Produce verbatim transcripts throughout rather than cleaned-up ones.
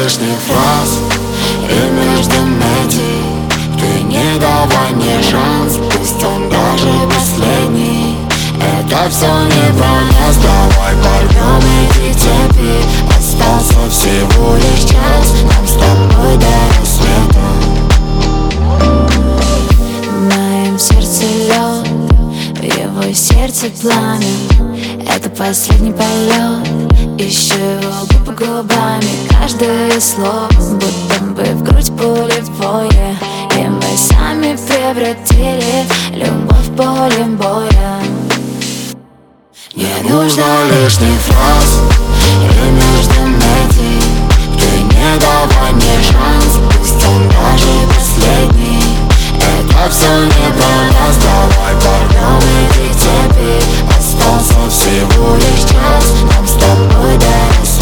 лишних фраз и между метий. Ты не давай мне шанс, пусть он даже последний. Это все не про нас, давай порвем эти цепи. Остался всего лишь час, нам с тобой до рассвета. В моем сердце лед, в его сердце пламя. Это последний полет, ищу его губы губами. Каждое слово, будто бы в грудь пули в бое. И мы сами превратили любовь в поле боя. Не нужно лишних фраз и между метий. Ты не давай мне шанс, пусть он даже последний. Это все не про нас, давай порвем эти цепи. Остался всего лишь час, нам с тобой до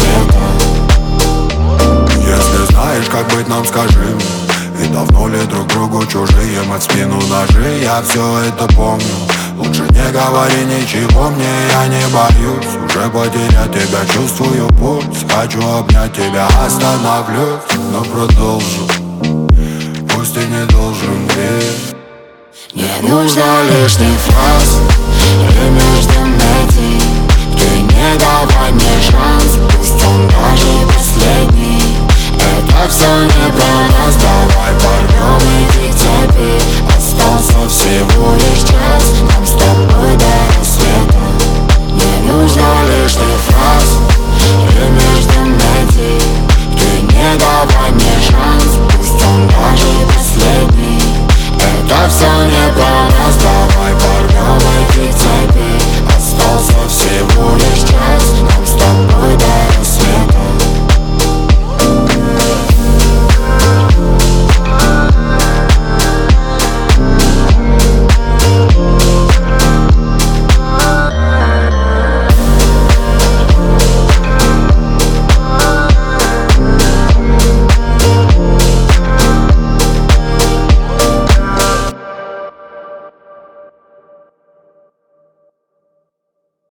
рассвета. Если знаешь, как быть, нам скажи. И давно ли друг другу чужие, мы в спину ножи, я все это помню. Лучше не говори ничего мне, я не боюсь уже потерять тебя, чувствую пульс. Хочу обнять тебя, остановлюсь, но продолжу, пусть и не должен быть. Не нужно лишних фраз и между метий. Ты не давай мне шанс, пусть он даже последний. Это все не про нас, давай порвем эти цепи.